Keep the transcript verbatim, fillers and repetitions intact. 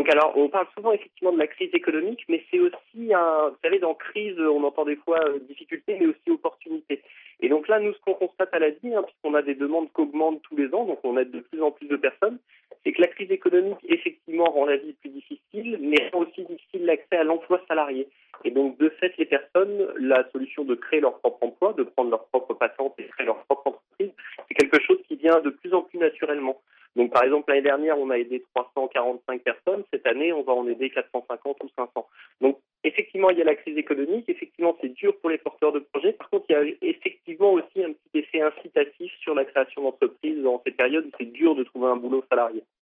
Donc alors, on parle souvent effectivement de la crise économique, mais c'est aussi un, vous savez, dans crise, on entend des fois euh, difficulté, mais aussi opportunité. Et donc là, nous, ce qu'on constate à la vie, hein, puisqu'on a des demandes qui augmentent tous les ans, donc on aide de plus en plus de personnes, c'est que la crise économique, effectivement, rend la vie plus difficile, mais rend aussi difficile l'accès à l'emploi salarié. Et donc, de fait, les personnes, la solution de créer leur propre emploi, de prendre leur propre patente et créer leur propre entreprise, c'est quelque chose qui vient de plus en plus naturellement. Donc, par exemple, l'année dernière, on a aidé trois cent quarante-cinq personnes. Cette année, on va en aider quatre cent cinquante ou cinq cents. Donc, effectivement, il y a la crise économique. Effectivement, c'est dur pour les porteurs de projets. Par contre, il y a effectivement aussi un petit effet incitatif sur la création d'entreprises dans ces périodes où c'est dur de trouver un boulot salarié.